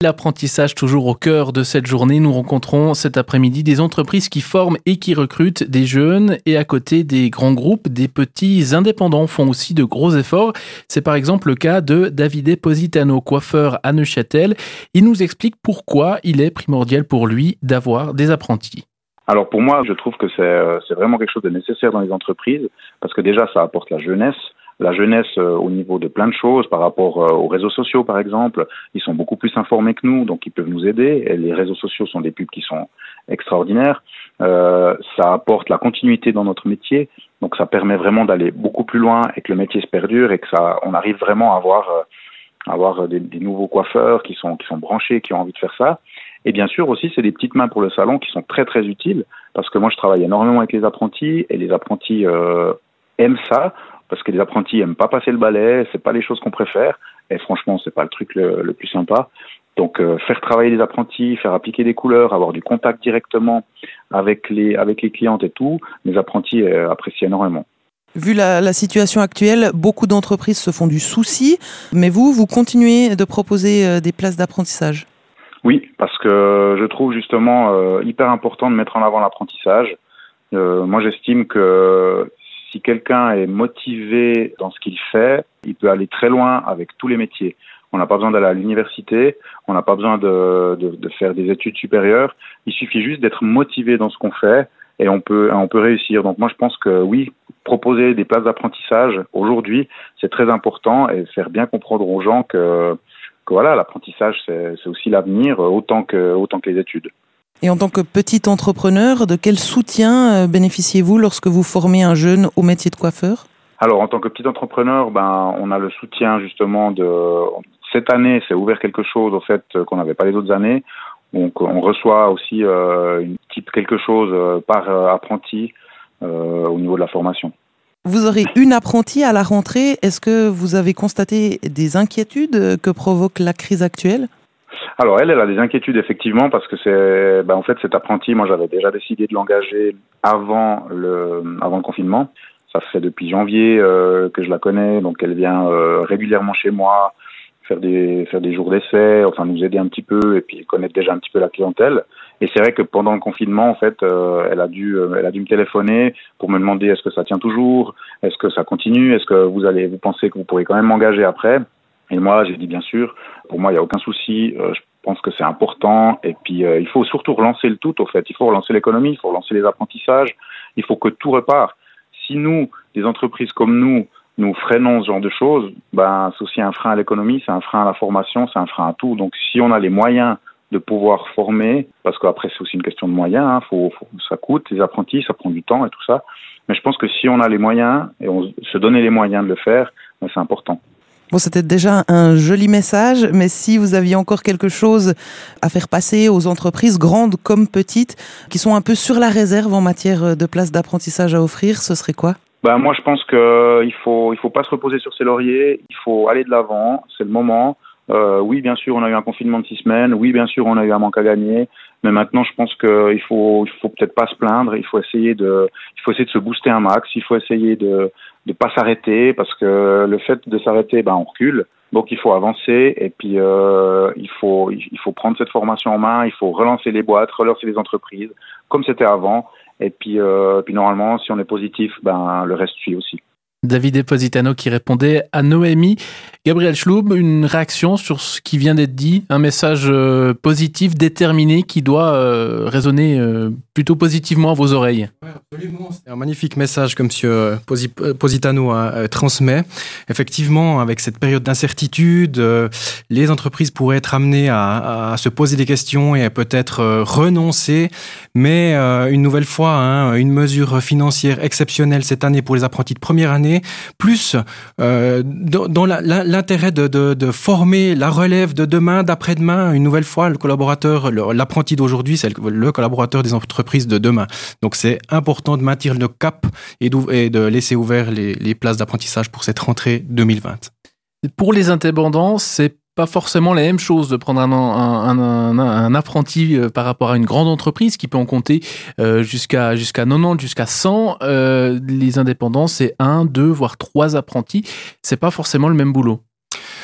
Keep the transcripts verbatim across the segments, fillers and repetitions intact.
L'apprentissage toujours au cœur de cette journée. Nous rencontrons cet après-midi des entreprises qui forment et qui recrutent des jeunes et à côté des grands groupes, des petits indépendants font aussi de gros efforts. C'est par exemple le cas de Davide Positano, coiffeur à Neuchâtel. Il nous explique pourquoi il est primordial pour lui d'avoir des apprentis. Alors pour moi, je trouve que c'est, c'est vraiment quelque chose de nécessaire dans les entreprises parce que déjà ça apporte la jeunesse. La jeunesse euh, au niveau de plein de choses par rapport euh, aux réseaux sociaux par exemple, ils sont beaucoup plus informés que nous, donc ils peuvent nous aider. Et les réseaux sociaux sont des pubs qui sont extraordinaires. Euh, ça apporte la continuité dans notre métier, donc ça permet vraiment d'aller beaucoup plus loin et que le métier se perdure et que ça, on arrive vraiment à avoir, euh, à avoir des, des nouveaux coiffeurs qui sont qui sont branchés, qui ont envie de faire ça. Et bien sûr aussi, c'est des petites mains pour le salon qui sont très très utiles parce que moi je travaille énormément avec les apprentis et les apprentis euh, aiment ça. Parce que les apprentis aiment pas passer le balai, c'est pas les choses qu'on préfère, et franchement c'est pas le truc le, le plus sympa. Donc euh, faire travailler les apprentis, faire appliquer des couleurs, avoir du contact directement avec les avec les clientes et tout, les apprentis euh, apprécient énormément. Vu la, la situation actuelle, beaucoup d'entreprises se font du souci, mais vous, vous continuez de proposer des places d'apprentissage. Oui, parce que je trouve justement euh, hyper important de mettre en avant l'apprentissage. Euh, moi j'estime que si quelqu'un est motivé dans ce qu'il fait, il peut aller très loin avec tous les métiers. On n'a pas besoin d'aller à l'université, on n'a pas besoin de, de, de faire des études supérieures. Il suffit juste d'être motivé dans ce qu'on fait et on peut, on peut réussir. Donc moi, je pense que oui, proposer des places d'apprentissage aujourd'hui, c'est très important et faire bien comprendre aux gens que, que voilà, l'apprentissage, c'est, c'est aussi l'avenir autant que, autant que les études. Et en tant que petit entrepreneur, de quel soutien bénéficiez-vous lorsque vous formez un jeune au métier de coiffeur ? Alors, en tant que petit entrepreneur, ben, on a le soutien justement de... Cette année, c'est ouvert quelque chose au fait qu'on n'avait pas les autres années. Donc, on reçoit aussi euh, une petite quelque chose par apprenti euh, au niveau de la formation. Vous aurez une apprentie à la rentrée. Est-ce que vous avez constaté des inquiétudes que provoque la crise actuelle ? Alors elle, elle a des inquiétudes effectivement parce que c'est, ben en fait cet apprenti, moi j'avais déjà décidé de l'engager avant le, avant le confinement. Ça fait depuis janvier euh, que je la connais, donc elle vient euh, régulièrement chez moi faire des faire des jours d'essai, enfin nous aider un petit peu et puis connaître déjà un petit peu la clientèle. Et c'est vrai que pendant le confinement, en fait, euh, elle a dû, euh, elle a dû me téléphoner pour me demander est-ce que ça tient toujours, est-ce que ça continue, est-ce que vous allez, vous pensez que vous pourrez quand même m'engager après. Et moi, j'ai dit bien sûr, pour moi, il n'y a aucun souci, euh, je pense que c'est important. Et puis, euh, il faut surtout relancer le tout, au fait. Il faut relancer l'économie, il faut relancer les apprentissages, il faut que tout repart. Si nous, des entreprises comme nous, nous freinons ce genre de choses, ben, c'est aussi un frein à l'économie, c'est un frein à la formation, c'est un frein à tout. Donc, si on a les moyens de pouvoir former, parce qu'après, c'est aussi une question de moyens, hein, faut, faut, ça coûte, les apprentis, ça prend du temps et tout ça. Mais je pense que si on a les moyens, et on se donner les moyens de le faire, ben, c'est important. Bon, c'était déjà un joli message, mais si vous aviez encore quelque chose à faire passer aux entreprises, grandes comme petites, qui sont un peu sur la réserve en matière de places d'apprentissage à offrir, ce serait quoi ? Ben, moi, je pense qu'il faut, il faut pas se reposer sur ses lauriers, il faut aller de l'avant, c'est le moment. Euh, oui, bien sûr, on a eu un confinement de six semaines, oui, bien sûr, on a eu un manque à gagner, mais maintenant, je pense qu'il faut, il faut peut-être pas se plaindre, il faut essayer de, il faut essayer de se booster un max, il faut essayer de, de pas s'arrêter, parce que le fait de s'arrêter, ben, on recule. Donc, il faut avancer, et puis, euh, il faut, il faut prendre cette formation en main, il faut relancer les boîtes, relancer les entreprises, comme c'était avant, et puis, euh, puis normalement, si on est positif, ben, le reste suit aussi. Davide Positano qui répondait à Noémie. Gabriel Schlub, une réaction sur ce qui vient d'être dit, un message euh, positif, déterminé, qui doit euh, résonner euh, plutôt positivement à vos oreilles. Oui, absolument. C'est un magnifique message que M. Positano a euh, transmet. Effectivement, avec cette période d'incertitude, euh, les entreprises pourraient être amenées à, à se poser des questions et à peut-être euh, renoncer. Mais euh, une nouvelle fois, hein, une mesure financière exceptionnelle cette année pour les apprentis de première année, plus euh, dans, dans la, la, l'intérêt de, de, de former la relève de demain, d'après-demain, une nouvelle fois, le collaborateur, le, l'apprenti d'aujourd'hui, c'est le, le collaborateur des entreprises de demain. Donc c'est important de maintenir le cap et, et de laisser ouvert les, les places d'apprentissage pour cette rentrée deux mille vingt. Pour les indépendants, c'est pas forcément la même chose de prendre un, un, un, un apprenti par rapport à une grande entreprise qui peut en compter euh, jusqu'à, jusqu'à quatre-vingt-dix, jusqu'à cent. Euh, les indépendants, c'est un, deux, voire trois apprentis. C'est pas forcément le même boulot.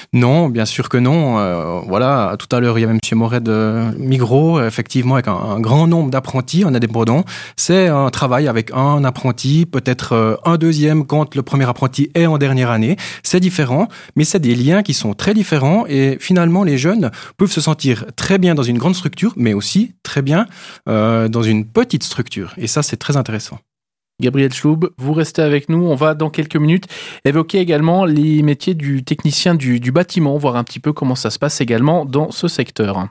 Non, bien sûr que non. Euh, voilà, tout à l'heure, il y avait M. Moret de Migros, effectivement, avec un, un grand nombre d'apprentis en indépendant. C'est un travail avec un apprenti, peut-être euh, un deuxième quand le premier apprenti est en dernière année. C'est différent, mais c'est des liens qui sont très différents et finalement, les jeunes peuvent se sentir très bien dans une grande structure, mais aussi très bien euh, dans une petite structure. Et ça, c'est très intéressant. Gabriel Schloub, vous restez avec nous. On va dans quelques minutes évoquer également les métiers du technicien du, du bâtiment, voir un petit peu comment ça se passe également dans ce secteur.